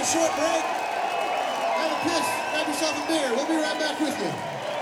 short break. Have a piss, grab yourself a beer. We'll be right back with you.